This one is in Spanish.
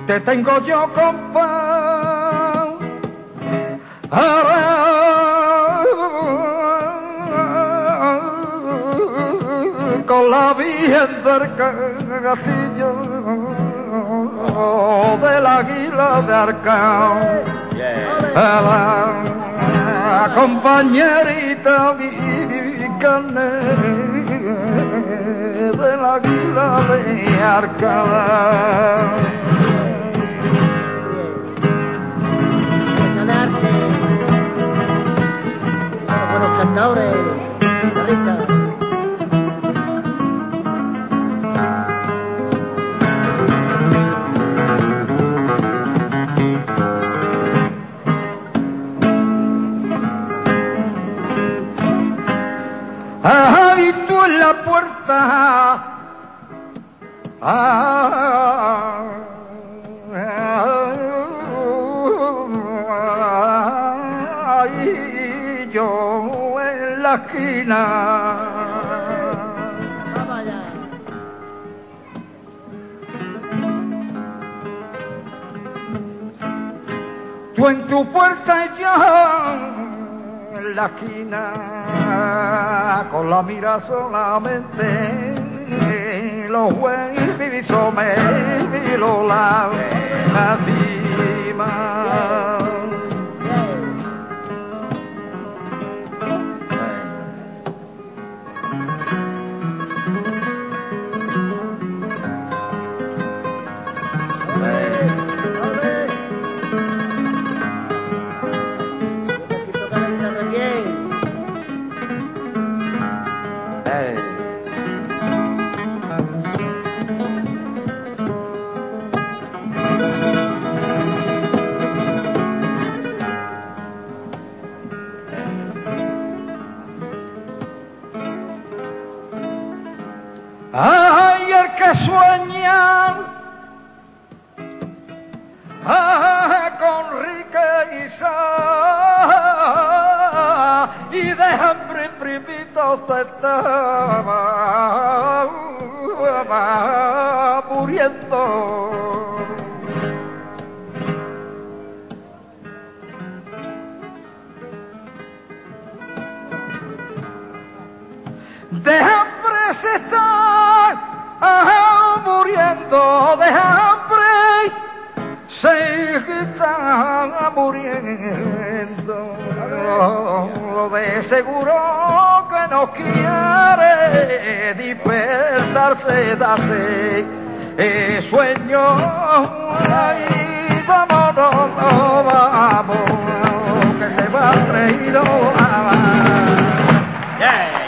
te tengo yo, compa, con la Virgen del Castillo del Águila de Arcao, la compañerita carne del Águila de Arcao. Buenos cantadores, ricas. Ay, tú en la puerta, ay, yo en la esquina. Tú en tu puerta y yo en la esquina, con la mira solamente, los buenos me lo la cima. Ay, el que sueña con riqueza y de hambre primito se estaba muriendo. De hambre se está muriendo, de hambre se está muriendo. De seguro que no quiere despertarse, darse sueño. Ay, vámonos, vamos, que se va a reír. Yeah.